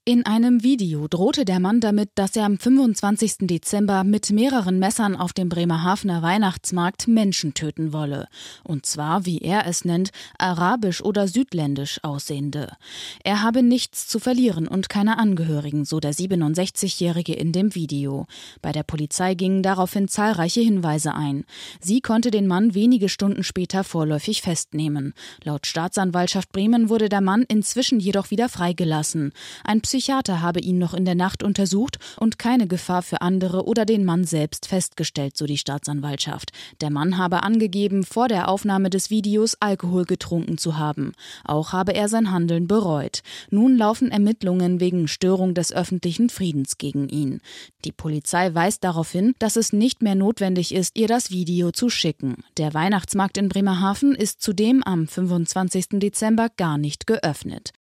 In einem Video drohte der Mann damit, dass er am 25. Dezember mit mehreren Messern auf dem Bremerhavener Weihnachtsmarkt Menschen töten wolle. Und zwar, wie er es nennt, arabisch oder südländisch aussehende. Er habe nichts zu verlieren und keine Angehörigen, so der 67-Jährige in dem Video. Bei der Polizei gingen daraufhin zahlreiche Hinweise ein. Sie konnte den Mann wenige Stunden später vorläufig festnehmen. Laut Staatsanwaltschaft Bremen wurde der Mann inzwischen jedoch wieder freigelassen. Ein Psychiater habe ihn noch in der Nacht untersucht und keine Gefahr für andere oder den Mann selbst festgestellt, so die Staatsanwaltschaft. Der Mann habe angegeben, vor der Aufnahme des Videos Alkohol getrunken zu haben. Auch habe er sein Handeln bereut. Nun laufen Ermittlungen wegen Störung des öffentlichen Friedens gegen ihn. Die Polizei weist darauf hin, dass es nicht mehr notwendig ist, ihr das Video zu schicken. Der Weihnachtsmarkt in Bremerhaven ist zudem am 25. Dezember gar nicht geöffnet.